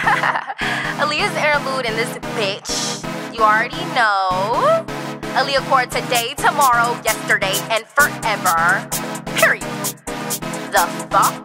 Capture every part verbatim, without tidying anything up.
Aaliyah's interlude in this bitch. You already know. Aaliyah Core today, tomorrow, yesterday, and forever. Period. The fuck?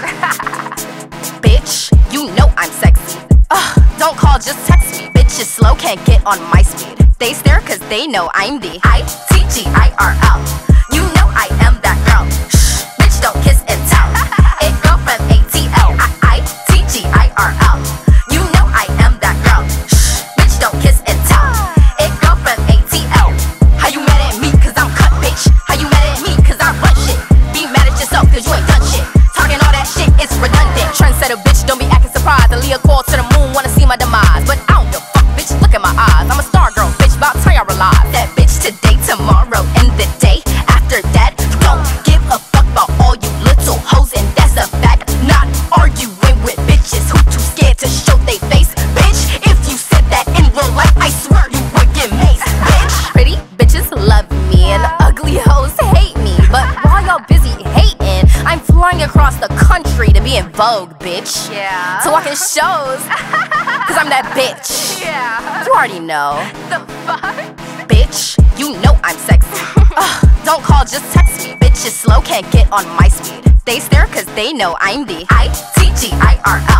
Bitch, you know I'm sexy. Ugh, don't call, just text me. Bitches slow, can't get on my speed. They stare cause they know I'm the I T G I R L. You know I am that girl. Shh, bitch, don't kiss and tell. It girl from A T L. I T G I R L. You know I am that girl. Shh, bitch, don't kiss and tell. It girl from A T L. How you mad at me cause I'm cut, bitch? How you mad at me cause I run shit? Be mad at yourself cause you ain't done shit. Talking all that shit, it's redundant. Trendsetter, bitch, don't be acting surprised. Aaliyah called to the moon, wanna see my demise. But I don't give a fuck, bitch, look at my eyes. I'm a star girl, bitch, about time y'all realize. That bitch today, tomorrow, and the day after that. Don't give a fuck about all you little hoes, and that's a fact. Not arguing with bitches who too scared to show they face. Bitch, if you said that in real life, I swear you would get maced, bitch. Pretty bitches love me, and ugly hoes hate me. But while y'all busy hating, I'm flying across the country to be in Vogue, bitch. Yeah. To walk in shows, cause I'm that bitch. Yeah. You already know. The fuck? Bitch, you know I'm sexy. Ugh, don't call, just text me. Bitches slow, can't get on my speed. They stare cause they know I'm the I T G I R L.